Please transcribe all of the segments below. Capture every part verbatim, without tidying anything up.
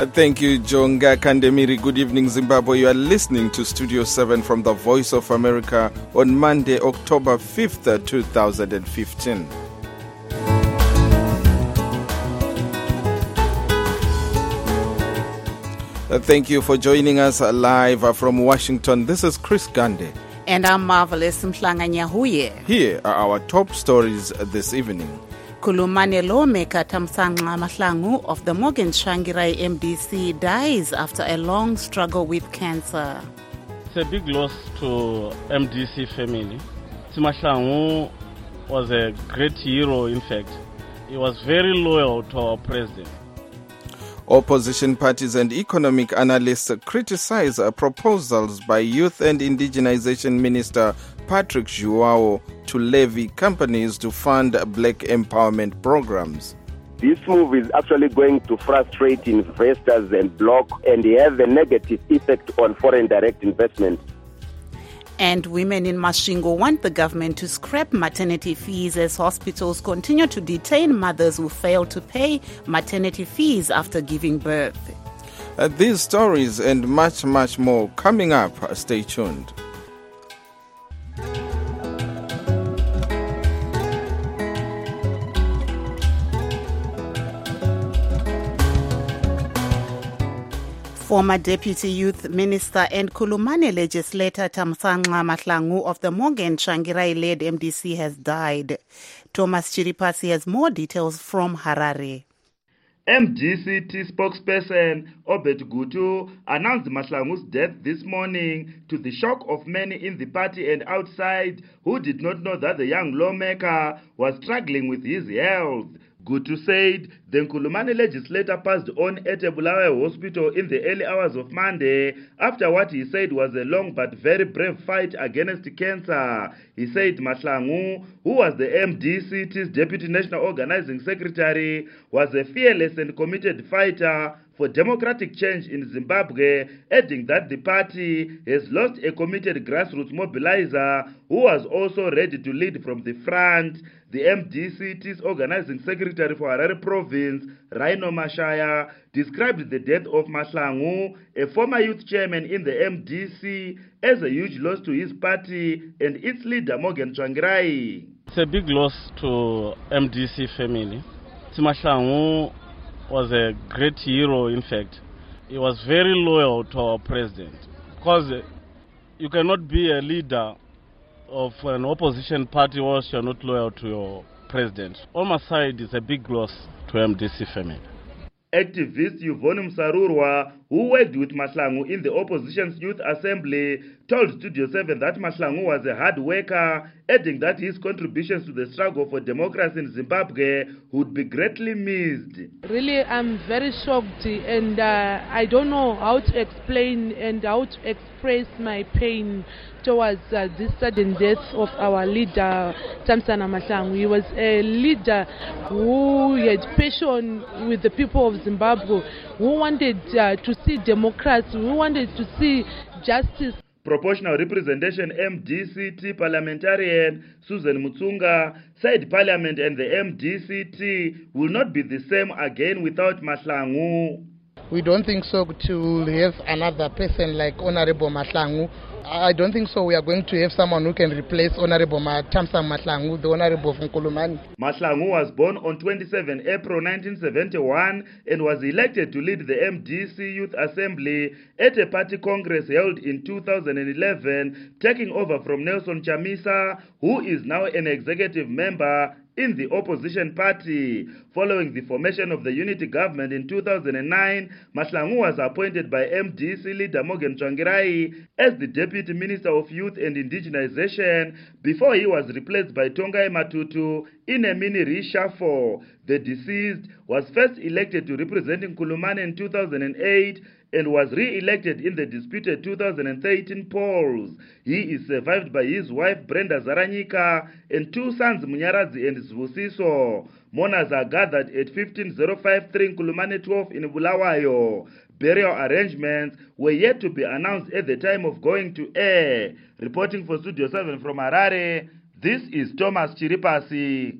Uh, thank you, Jonga Kandemiri. Good evening, Zimbabwe. You are listening to Studio seven from the Voice of America on Monday, October fifth, two thousand fifteen. Uh, thank you for joining us live uh, from Washington. This is Chris Gande. And I'm Marvelous Mhlanga Nyahuye. Here are our top stories this evening. Kulumane lawmaker Thamsanqa Mahlangu of the Morgan Tsvangirai M D C dies after a long struggle with cancer. It's a big loss to M D C family. Mahlangu was a great hero, in fact. He was very loyal to our president. Opposition parties and economic analysts criticize proposals by Youth and Indigenization Minister Patrick Zhuwao to levy companies to fund black empowerment programs. This move is actually going to frustrate investors and block and have a negative effect on foreign direct investment. And women in Masvingo want the government to scrap maternity fees as hospitals continue to detain mothers who fail to pay maternity fees after giving birth. Uh, these stories and much, much more coming up. Stay tuned. Former Deputy Youth Minister and Kulumane legislator Thamsanqa Mahlangu of the Morgan Tsvangirai-led M D C has died. Thomas Chiripasi has more details from Harare. M D C T spokesperson Obed Gutu announced Mahlangu's death this morning to the shock of many in the party and outside who did not know that the young lawmaker was struggling with his health. Gutu said the Nkulumane legislator passed on at a Bulawayo hospital in the early hours of Monday after what he said was a long but very brave fight against cancer. He said Mahlangu, who was the M D C T's Deputy National Organizing Secretary, was a fearless and committed fighter for democratic change in Zimbabwe, adding that the party has lost a committed grassroots mobilizer who was also ready to lead from the front. The M D C T's organizing secretary for Harare province, Rhino Mashaya, described the death of Mahlangu, a former youth chairman in the M D C, as a huge loss to his party and its leader, Morgan Tsvangirai. It's a big loss to M D C family. Mahlangu was a great hero, in fact. He was very loyal to our president. Because you cannot be a leader of an opposition party whilst you're not loyal to your president. On my side, it's a big loss to M D C family. Activist Yvonne Msarurwa, who worked with Mahlangu in the opposition's youth assembly, told Studio seven that Mahlangu was a hard worker, adding that his contributions to the struggle for democracy in Zimbabwe would be greatly missed. Really, I'm very shocked, and uh, I don't know how to explain and how to express my pain towards uh, this sudden death of our leader, Thamsanqa Mahlangu. He was a leader who had passion with the people of Zimbabwe, who wanted uh, to see democracy, who wanted to see justice. Proportional Representation M D C T parliamentarian Susan Mutsunga said Parliament and the M D C T will not be the same again without Mahlangu. We don't think so to have another person like Honorable Mahlangu. I don't think so we are going to have someone who can replace Honorable Thamsanqa Mahlangu, the Honorable from Nkulumane. Mahlangu was born on the twenty-seventh of April nineteen seventy-one and was elected to lead the M D C Youth Assembly at a party congress held in two thousand eleven, taking over from Nelson Chamisa, who is now an executive member in the opposition party. Following the formation of the unity government in two thousand nine, Mahlangu was appointed by M D C leader Morgan Tsvangirai as the Deputy Minister of Youth and Indigenization before he was replaced by Tongai Matutu in a mini reshuffle. The deceased was first elected to represent Nkulumane in two thousand eight and was re-elected in the disputed two thousand thirteen polls. He is survived by his wife Brenda Zaranyika and two sons Munyaradzi and Zvusiso. Mourners are gathered at fifteen oh five three Nkulumane twelve in Bulawayo. Burial arrangements were yet to be announced at the time of going to air. Reporting for Studio seven from Harare, this is Thomas Chiripasi.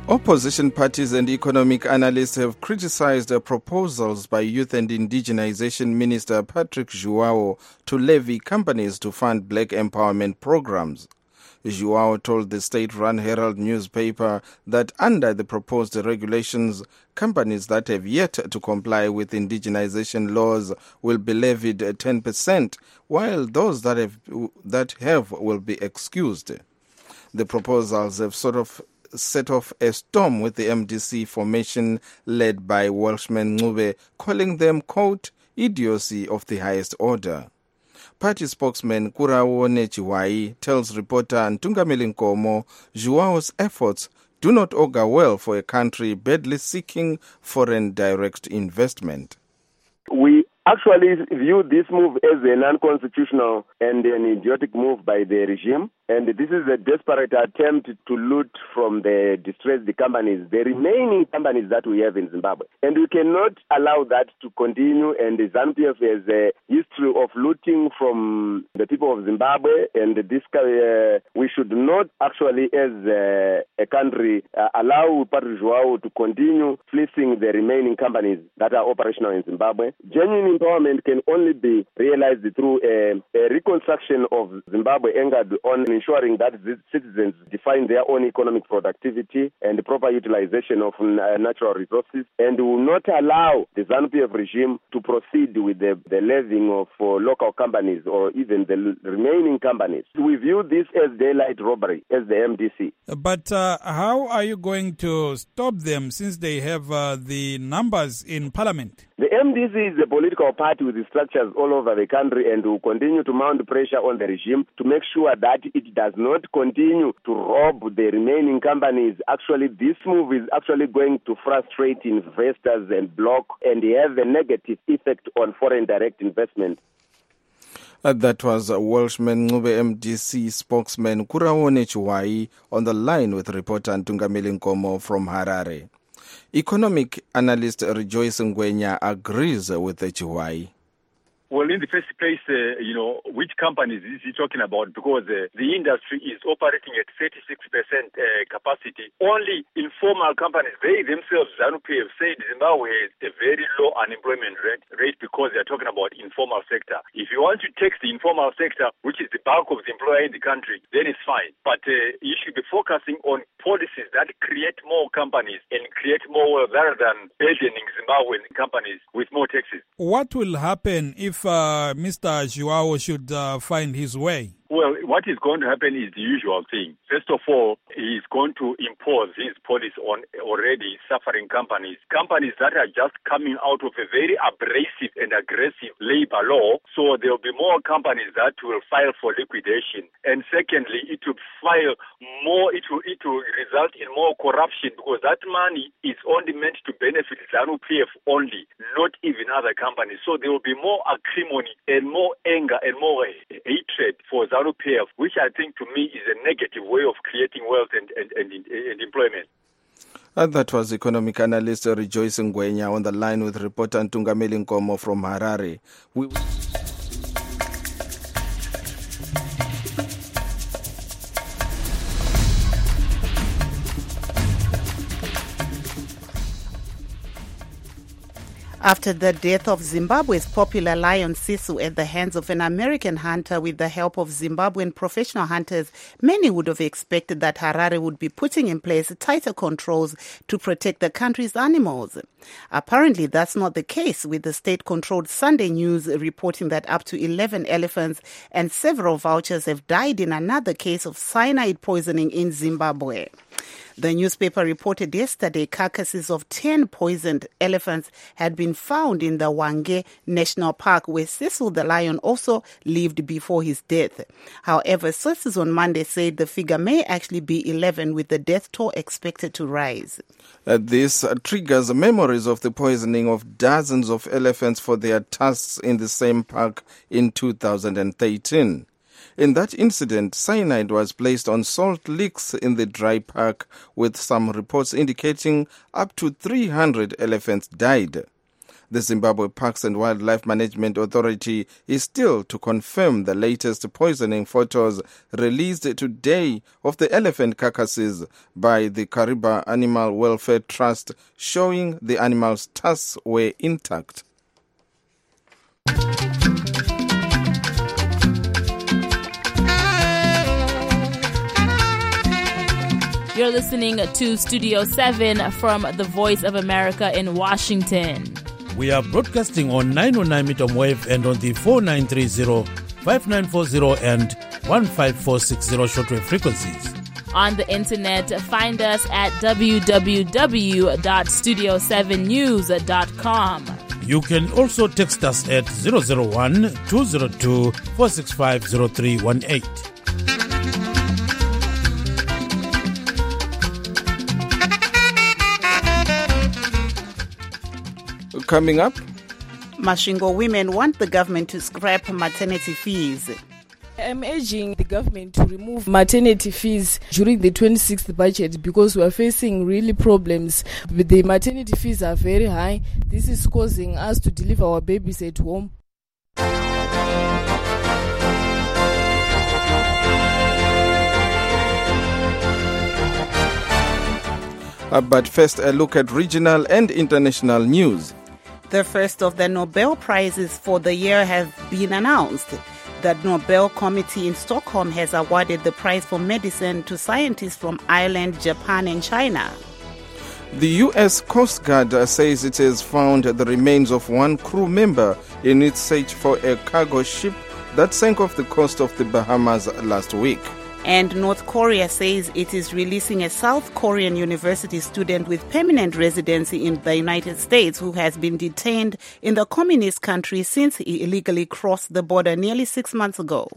Opposition parties and economic analysts have criticized the proposals by Youth and Indigenization Minister Patrick João to levy companies to fund black empowerment programs. João told the state-run Herald newspaper that under the proposed regulations, companies that have yet to comply with indigenization laws will be levied ten percent, while those that have, that have will be excused. The proposals have sort of set off a storm with the M D C formation led by Welshman Ncube, calling them, quote, idiocy of the highest order. Party spokesman Kurawo Nechiwai tells reporter Ntungameli Nkomo Joao's efforts do not augur well for a country badly seeking foreign direct investment. We actually view this move as an unconstitutional and an idiotic move by the regime. And this is a desperate attempt to loot from the distressed companies, the remaining companies that we have in Zimbabwe. And we cannot allow that to continue. And the ZANU-P F has a history of looting from the people of Zimbabwe. And this uh, we should not actually, as uh, a country, uh, allow Patrick João to continue fleecing the remaining companies that are operational in Zimbabwe. Genuine empowerment can only be realized through a, a reconstruction of Zimbabwe anchored on ensuring that the citizens define their own economic productivity and the proper utilization of uh, natural resources, and will not allow the ZANU-P F regime to proceed with the, the levying of uh, local companies or even the l- remaining companies. We view this as daylight robbery, as the M D C. But uh, how are you going to stop them since they have uh, the numbers in parliament? The M D C is a political party with structures all over the country and will continue to mount pressure on the regime to make sure that it does not continue to rob the remaining companies. Actually, this move is actually going to frustrate investors and block and have a negative effect on foreign direct investment. Uh, that was uh, Welshman Ncube M D C spokesman Kurawo Nechiwai on the line with reporter Ntungameli Nkomo from Harare. Economic analyst Rejoice Ngwenya agrees with Nechiwai. Well, in the first place, uh, you know, which companies is he talking about? Because uh, the industry is operating at thirty-six percent uh, capacity. Only informal companies, they themselves, ZANU-P F, said Zimbabwe has a very low unemployment rate, rate because they're talking about informal sector. If you want to tax the informal sector, which is the bulk of the employer in the country, then it's fine. But uh, you should be focusing on policies that create more companies and create more wealth rather than burdening Zimbabwean companies with more taxes. What will happen if uh, Mister João should uh, find his way? Well, what is going to happen is the usual thing. First of all, he is going to impose his policy on already suffering companies, companies that are just coming out of a very abrasive and aggressive labor law. So there will be more companies that will file for liquidation. And secondly, it will file more, it will, it will result in more corruption because that money is only meant to benefit ZANU-P F only, not even other companies. So there will be more acrimony and more anger and more hatred for ZANU-P F, which I think to me is a negative way of creating wealth and, and, and, and employment. And that was economic analyst Rejoice Ngwenya on the line with reporter Ntungameli Nkomo from Harare. We- After the death of Zimbabwe's popular lion Sisu at the hands of an American hunter with the help of Zimbabwean professional hunters, many would have expected that Harare would be putting in place tighter controls to protect the country's animals. Apparently, that's not the case, with the state-controlled Sunday News reporting that up to eleven elephants and several vultures have died in another case of cyanide poisoning in Zimbabwe. The newspaper reported yesterday carcasses of ten poisoned elephants had been found in the Hwange National Park, where Cecil the lion also lived before his death. However, sources on Monday said the figure may actually be eleven, with the death toll expected to rise. Uh, this uh, triggers memories of the poisoning of dozens of elephants for their tusks in the same park in two thousand thirteen. In that incident, cyanide was placed on salt licks in the dry park, with some reports indicating up to three hundred elephants died. The Zimbabwe Parks and Wildlife Management Authority is still to confirm the latest poisoning photos released today of the elephant carcasses by the Kariba Animal Welfare Trust, showing the animals' tusks were intact. You're listening to Studio seven from the Voice of America in Washington. We are broadcasting on nine oh nine meter wave and on the four nine three zero, five nine four zero and one five four six zero shortwave frequencies. On the internet, find us at w w w dot studio seven news dot com. You can also text us at zero zero one, two zero two, four six five zero three one eight. Coming up, Masvingo women want the government to scrap maternity fees. I'm urging the government to remove maternity fees during the twenty-sixth budget because we are facing really problems. The maternity fees are very high. This is causing us to deliver our babies at home. Uh, but first, a look at regional and international news. The first of the Nobel Prizes for the year have been announced. The Nobel Committee in Stockholm has awarded the prize for medicine to scientists from Ireland, Japan, and China. The U S Coast Guard says it has found the remains of one crew member in its search for a cargo ship that sank off the coast of the Bahamas last week. And North Korea says it is releasing a South Korean university student with permanent residency in the United States who has been detained in the communist country since he illegally crossed the border nearly six months ago.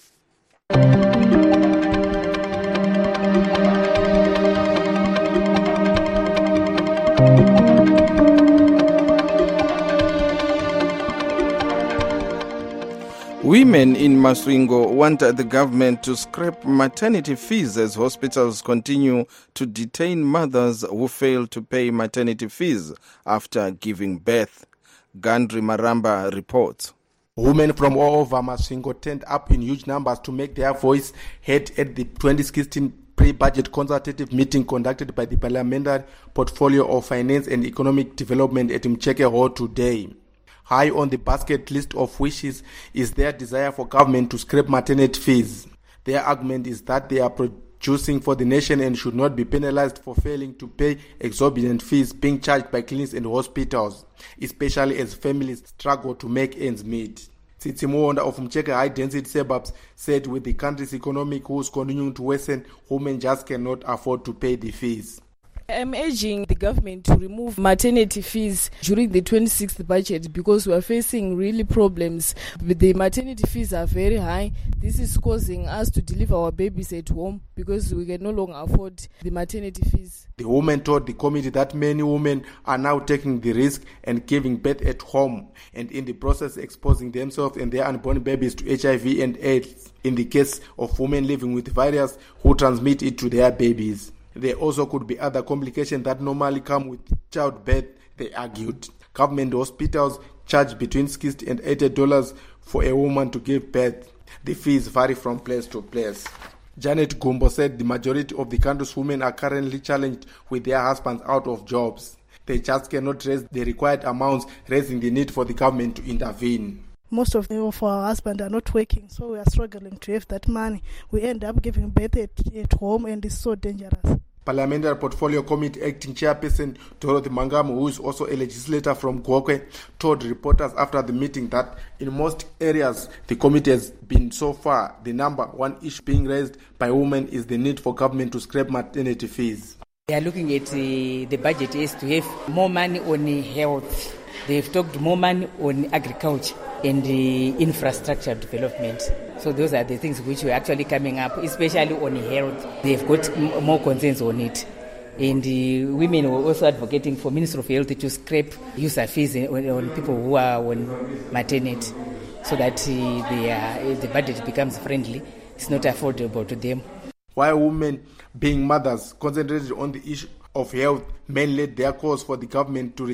Women in Masvingo want the government to scrap maternity fees as hospitals continue to detain mothers who fail to pay maternity fees after giving birth. Gandri Maramba reports. Women from all over Masvingo turned up in huge numbers to make their voice heard at the twenty sixteen pre-budget consultative meeting conducted by the Parliamentary Portfolio of Finance and Economic Development at Mcheke Hall today. High on the basket list of wishes is their desire for government to scrap maternity fees. Their argument is that they are producing for the nation and should not be penalized for failing to pay exorbitant fees being charged by clinics and hospitals, especially as families struggle to make ends meet. Tsitsi Muwonda of Mcheke high-density suburbs said with the country's economic woes continuing to worsen, women just cannot afford to pay the fees. I'm urging the government to remove maternity fees during the twenty-sixth budget because we are facing really problems. The maternity fees are very high. This is causing us to deliver our babies at home because we can no longer afford the maternity fees. The woman told the committee that many women are now taking the risk and giving birth at home and in the process exposing themselves and their unborn babies to H I V and AIDS in the case of women living with virus who transmit it to their babies. There also could be other complications that normally come with childbirth, they argued. Government hospitals charge between sixty and eighty dollars for a woman to give birth. The fees vary from place to place. Janet Gumbo said the majority of the country's women are currently challenged with their husbands out of jobs. They just cannot raise the required amounts, raising the need for the government to intervene. Most of them of our husbands are not working, so we are struggling to have that money. We end up giving birth at, at home, and it's so dangerous. Parliamentary Portfolio Committee Acting Chairperson Dorothy Mangamu, who is also a legislator from Gokwe, told reporters after the meeting that in most areas the committee has been so far, the number one issue being raised by women is the need for government to scrap maternity fees. They are looking at uh, the budget is to have more money on health. They've talked more money on agriculture and uh, infrastructure development. So those are the things which were actually coming up, especially on health. They've got m- more concerns on it. And uh, women were also advocating for Ministry of Health to scrap user fees on, on people who are on maternity so that uh, the, uh, the budget becomes friendly. It's not affordable to them. While women, being mothers, concentrated on the issue of health, men led their calls for the government to reduce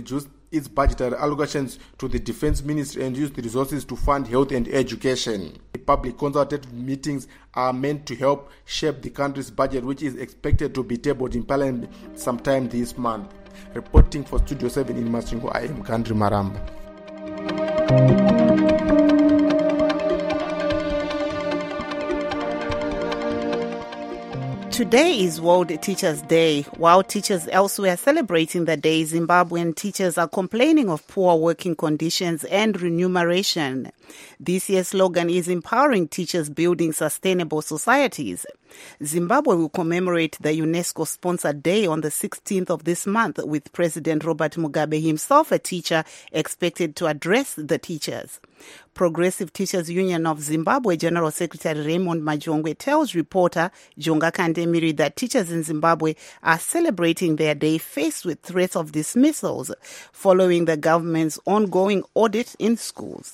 its budgetary allocations to the Defense Ministry and use the resources to fund health and education. The public consultative meetings are meant to help shape the country's budget, which is expected to be tabled in Parliament sometime this month. Reporting for Studio seven in Masvingo, I am Kandri Maramba. Today is World Teachers' Day. While teachers elsewhere celebrating the day, Zimbabwean teachers are complaining of poor working conditions and remuneration. This year's slogan is Empowering Teachers, Building Sustainable Societies. Zimbabwe will commemorate the UNESCO-sponsored day on the sixteenth of this month, with President Robert Mugabe, himself a teacher, expected to address the teachers. Progressive Teachers Union of Zimbabwe General Secretary Raymond Majongwe tells reporter Jonga Kandemiri that teachers in Zimbabwe are celebrating their day faced with threats of dismissals following the government's ongoing audit in schools.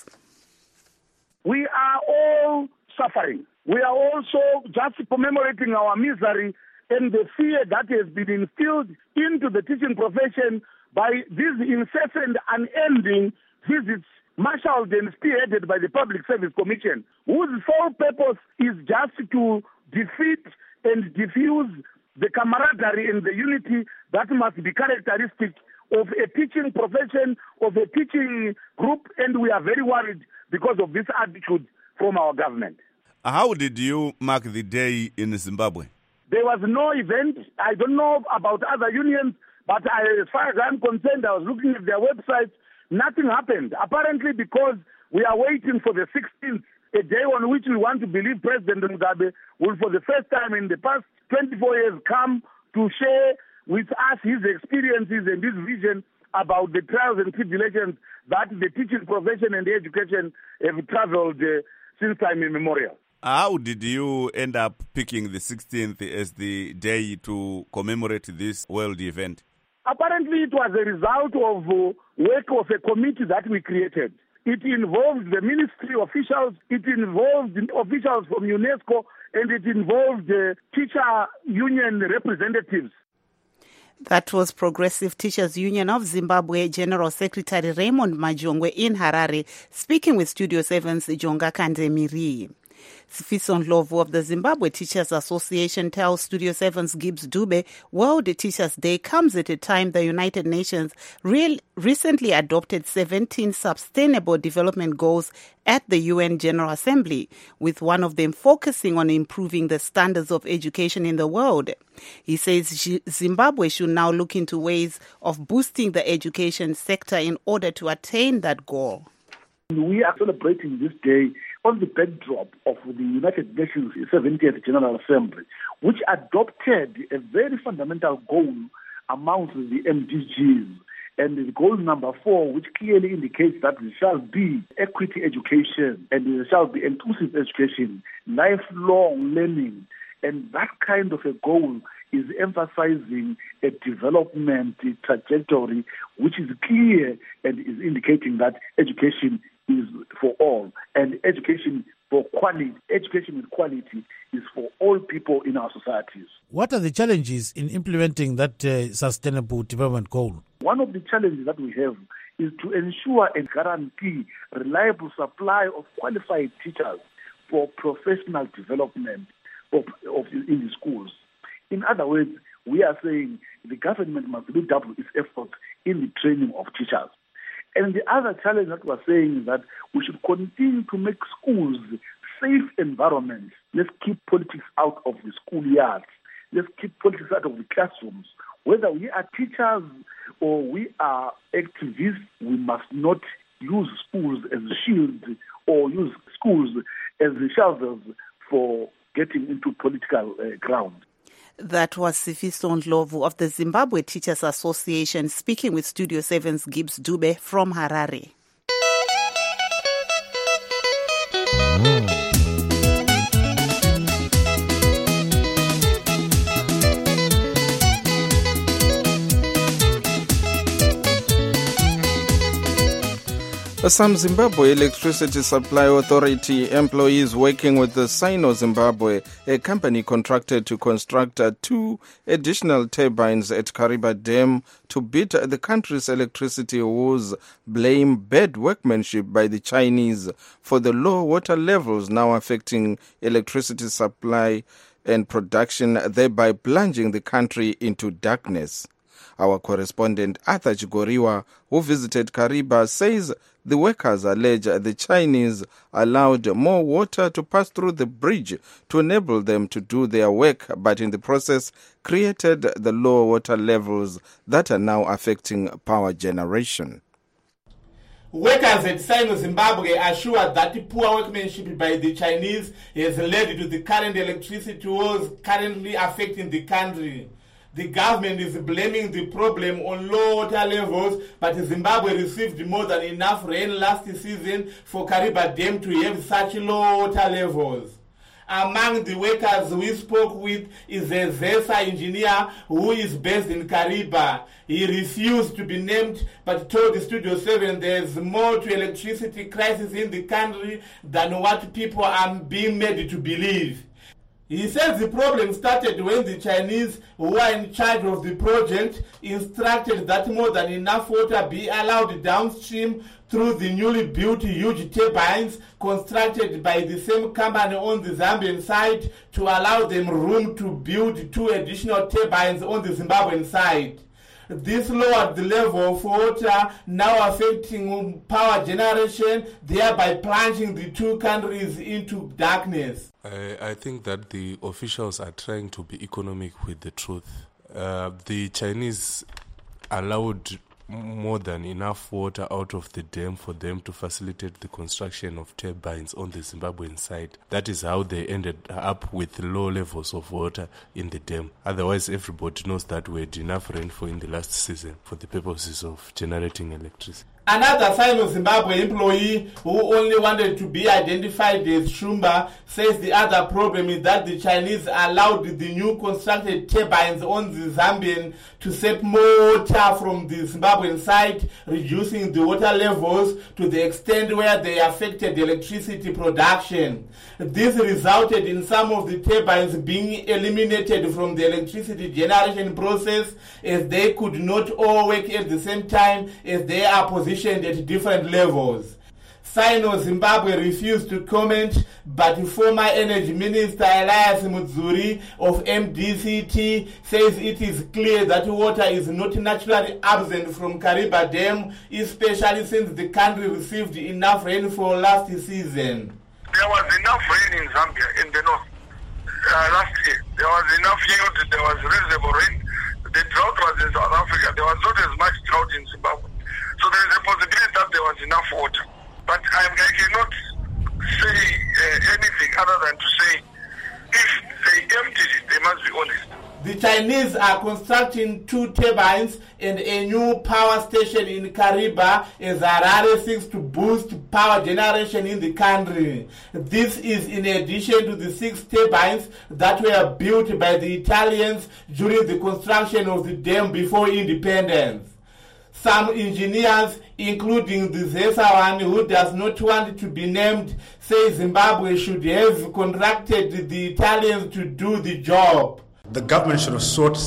We are all suffering. We are also just commemorating our misery and the fear that has been instilled into the teaching profession by these incessant, unending visits marshaled and spearheaded by the Public Service Commission, whose sole purpose is just to defeat and diffuse the camaraderie and the unity that must be characteristic of a teaching profession, of a teaching group, and we are very worried because of this attitude from our government. How did you mark the day in Zimbabwe? There was no event. I don't know about other unions, but I, as far as I'm concerned, I was looking at their websites. Nothing happened, apparently because we are waiting for the sixteenth, a day on which we want to believe President Mugabe will, for the first time in the past twenty-four years, come to share with us his experiences and his vision about the trials and tribulations that the teaching profession and the education have traveled uh, since time immemorial. How did you end up picking the sixteenth as the day to commemorate this world event? Apparently, it was a result of uh, work of a committee that we created. It involved the ministry officials, it involved officials from UNESCO, and it involved uh, teacher union representatives. That was Progressive Teachers Union of Zimbabwe General Secretary Raymond Majongwe in Harare, speaking with Studio seven's Jonga Kandemiri. Sifiso Ndlovu of the Zimbabwe Teachers Association tells Studio seven's Gibbs Dube World Teachers Day comes at a time the United Nations real, recently adopted seventeen Sustainable Development Goals at the U N General Assembly, with one of them focusing on improving the standards of education in the world. He says Zimbabwe should now look into ways of boosting the education sector in order to attain that goal. We are celebrating this day on the backdrop of the United Nations seventieth General Assembly, which adopted a very fundamental goal amongst the M D Gs. And the goal number four, which clearly indicates that there shall be equity education and there shall be inclusive education, lifelong learning. And that kind of a goal is emphasizing a development trajectory which is clear and is indicating that education is for all, and education for quality, education with quality is for all people in our societies. What are the challenges in implementing that uh, sustainable development goal? One of the challenges that we have is to ensure and guarantee reliable supply of qualified teachers for professional development of, of in the schools. In other words, we are saying the government must redouble its efforts in the training of teachers. And the other challenge that we're saying is that we should continue to make schools safe environments. Let's keep politics out of the schoolyards. Let's keep politics out of the classrooms. Whether we are teachers or we are activists, we must not use schools as a shield or use schools as shelters for getting into political uh, ground. That was Sifiso Ndlovu of the Zimbabwe Teachers Association speaking with Studio seven's Gibbs Dube from Harare. Some Zimbabwe Electricity Supply Authority employees working with the Sino-Zimbabwe, a company contracted to construct two additional turbines at Kariba Dam to beat the country's electricity woes, blame bad workmanship by the Chinese for the low water levels now affecting electricity supply and production, thereby plunging the country into darkness. Our correspondent Arthur Chigoriwa, who visited Kariba, says the workers allege the Chinese allowed more water to pass through the bridge to enable them to do their work, but in the process created the low water levels that are now affecting power generation. Workers at Sino-Zimbabwe are sure that poor workmanship by the Chinese has led to the current electricity woes currently affecting the country. The government is blaming the problem on low water levels, but Zimbabwe received more than enough rain last season for Kariba Dam to have such low water levels. Among the workers we spoke with is a ZESA engineer who is based in Kariba. He refused to be named but told Studio seven there's more to electricity crisis in the country than what people are being made to believe. He says the problem started when the Chinese, who are in charge of the project, instructed that more than enough water be allowed downstream through the newly built huge turbines constructed by the same company on the Zambian side to allow them room to build two additional turbines on the Zimbabwean side. This lowered the level of water, now affecting power generation, thereby plunging the two countries into darkness. I, I think that the officials are trying to be economic with the truth. Uh, the Chinese allowed more than enough water out of the dam for them to facilitate the construction of turbines on the Zimbabwean side. That is how they ended up with low levels of water in the dam. Otherwise, everybody knows that we had enough rainfall in the last season for the purposes of generating electricity. Another Sino-Zimbabwe employee who only wanted to be identified as Shumba says the other problem is that the Chinese allowed the new constructed turbines on the Zambian to save more water from the Zimbabwean side, reducing the water levels to the extent where they affected electricity production. This resulted in some of the turbines being eliminated from the electricity generation process as they could not all work at the same time as they are positioned at different levels. Sino-Zimbabwe refused to comment, but former Energy Minister Elias Mudzuri of M D C T says it is clear that water is not naturally absent from Kariba Dam, especially since the country received enough rainfall last season. There was enough rain in Zambia in the north uh, last year. There was enough yield, there was reasonable rain. The drought was in South Africa. There was not as much drought in Zimbabwe. So there is a possibility that there was enough water. But I, I cannot say uh, anything other than to say if they emptied it, they must be honest. The Chinese are constructing two turbines and a new power station in Kariba as Harare seeks to boost power generation in the country. This is in addition to the six turbines that were built by the Italians during the construction of the dam before independence. Some engineers, including the ZESA one who does not want to be named, say Zimbabwe should have contracted the Italians to do the job. The government should have sought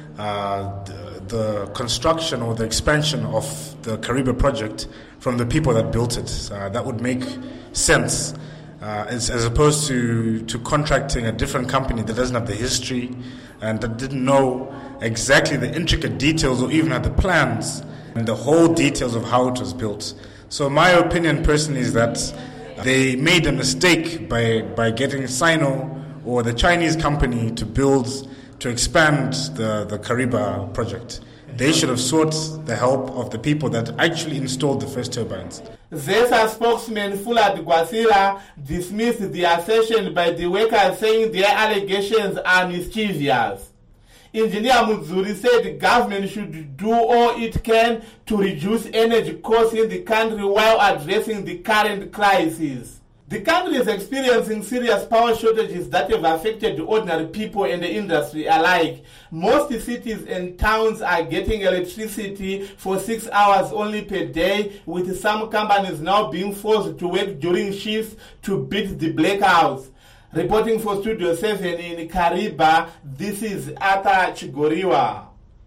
uh, the, the construction or the expansion of the Kariba project from the people that built it. Uh, that would make sense, uh, as, as opposed to, to contracting a different company that doesn't have the history and that didn't know exactly the intricate details or even had the plans and the whole details of how it was built. So my opinion personally is that they made a mistake by, by getting Sino or the Chinese company to build, to expand the, the Kariba project. They should have sought the help of the people that actually installed the first turbines. ZESA spokesman Fulad Gwasila dismissed the assertion by the workers, saying their allegations are mischievous. Engineer Mudzuri said the government should do all it can to reduce energy costs in the country while addressing the current crisis. The country is experiencing serious power shortages that have affected ordinary people and the industry alike. Most cities and towns are getting electricity for six hours only per day, with some companies now being forced to work during shifts to beat the blackouts. Reporting for Studio seven in Kariba, this is Arthur Chigoriwa.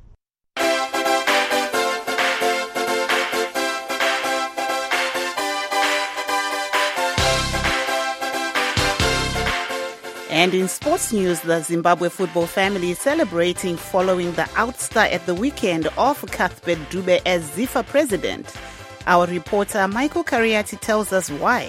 And in sports news, the Zimbabwe football family is celebrating following the ouster at the weekend of Cuthbert Dube as ZIFA president. Our reporter Michael Kariati tells us why.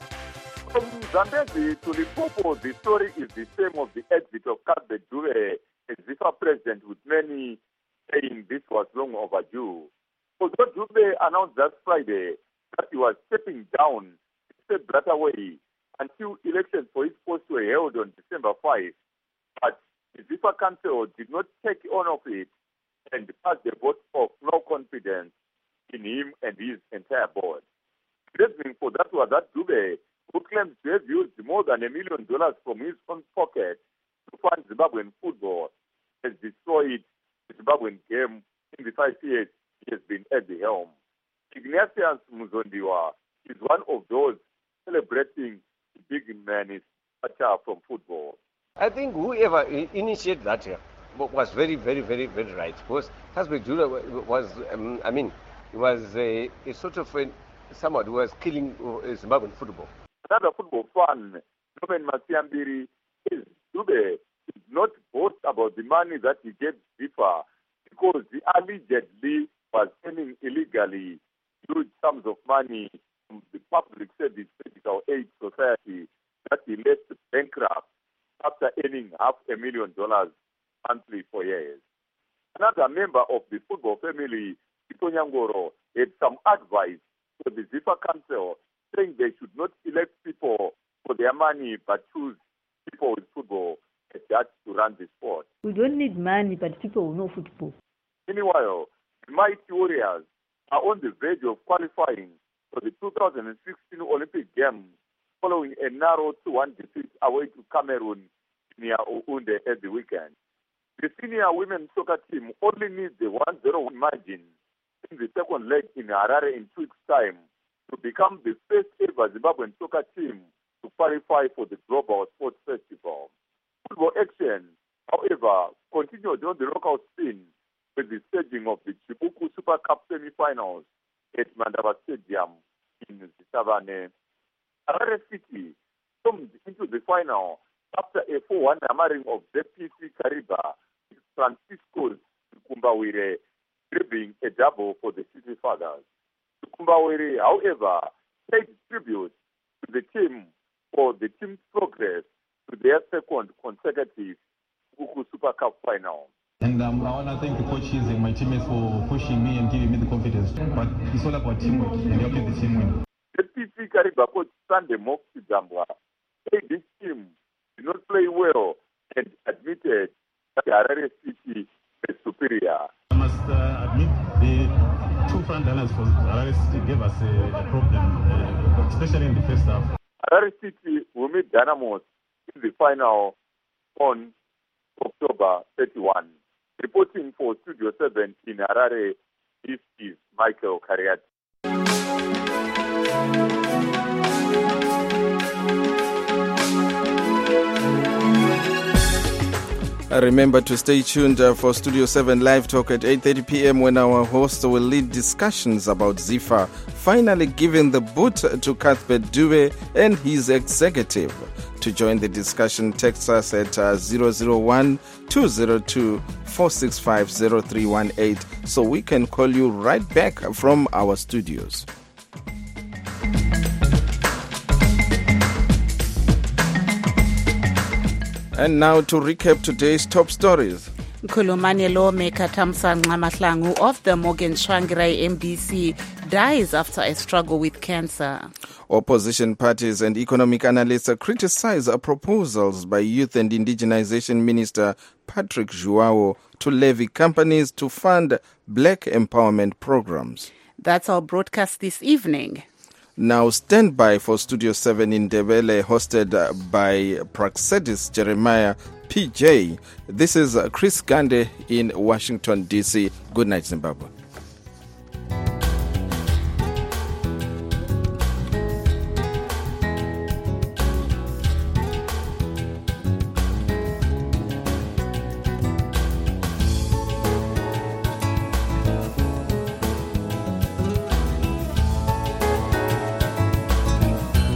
From Zambezi to Limpopo, the story is the same of the exit of Cuthbert Dube as ZIFA president, with many saying this was long overdue. Although Dube announced last Friday that he was stepping down, he said that away until elections for his post were held on December fifth. But the ZIFA Council did not take on of it and passed a vote of no confidence in him and his entire board. The reason for that was that Dube, who claims to have used more than a million dollars from his own pocket to fund Zimbabwean football, has destroyed the Zimbabwean game in the five years he has been at the helm. Ignatius Muzondiwa is one of those celebrating the big man's departure from football. I think whoever initiated that here was very, very, very, very right. Because Cuthbert Dube was, um, I mean, he was a, a sort of a, someone who was killing uh, Zimbabwean football. Another football fan, Norman Masiambiri, is Dube did not boast about the money that he gave ZIFA because he allegedly was earning illegally huge sums of money from the Public Service Medical Aid Society that he left bankrupt after earning half a million dollars monthly for years. Another member of the football family, Tito Nyangoro, had some advice for the ZIFA Council, saying they should not elect people for their money but choose people with football as judge to run the sport. We don't need money, but people will know football. Meanwhile, the Mighty Warriors are on the verge of qualifying for the two thousand sixteen Olympic Games following a narrow two one defeat away to Cameroon near Ounde at the weekend. The senior women's soccer team only needs a one zero margin in the second leg in Harare in two weeks' time to become the first ever Zimbabwean soccer team to qualify for the Global Sports Festival. Football action, however, continued on the knockout scene with the staging of the Chibuku Super Cup semi-finals at Mandaba Stadium in Savannah. Harare City stormed into the final after a four one hammering of Z P C Kariba, with Francisco's Kumbawire grabbing a double for the City Fathers. Kumbawire, however, paid tribute to the team for the team's progress to their second consecutive Chibuku Super Cup final. And um, I want to thank the coaches and my teammates for pushing me and giving me the confidence. But it's all about teamwork and helping the team win. The P C Kariba coach Sunday Moxie Zambwa said this team did not play well and admitted that Harare City is superior. I must uh, admit the two front runners for Harare City gave us a, a problem, uh, especially in the first half. Harare City will meet Dynamos in the final on October thirty-first. Reporting for Studio seven in Harare, this is Michael Kariat. Remember to stay tuned for Studio seven Live Talk at eight thirty p.m. when our host will lead discussions about ZIFA finally giving the boot to Cuthbert Dube and his executive. To join the discussion, text us at uh, zero zero one, two zero two, four six five, zero three one eight so we can call you right back from our studios. And now to recap today's top stories. Kulumane lawmaker Thamsanqa Mahlangu of the Morgan Tsvangirai M D C dies after a struggle with cancer. Opposition parties and economic analysts criticize proposals by Youth and Indigenization Minister Patrick Joao to levy companies to fund black empowerment programs. That's our broadcast this evening. Now stand by for Studio seven in Ndebele, hosted by Praxedis Jeremiah P J. This is Chris Gande in Washington, D C. Good night, Zimbabwe.